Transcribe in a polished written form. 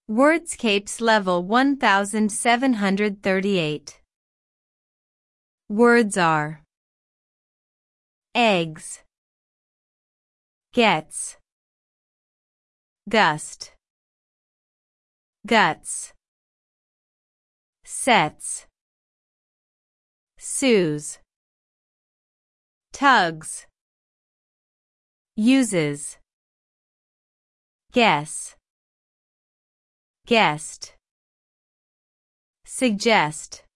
Wordscapes Level 1738. Words are eggs, gets, gust, guts, sets, sues, tugs, uses, guess, guest, suggest.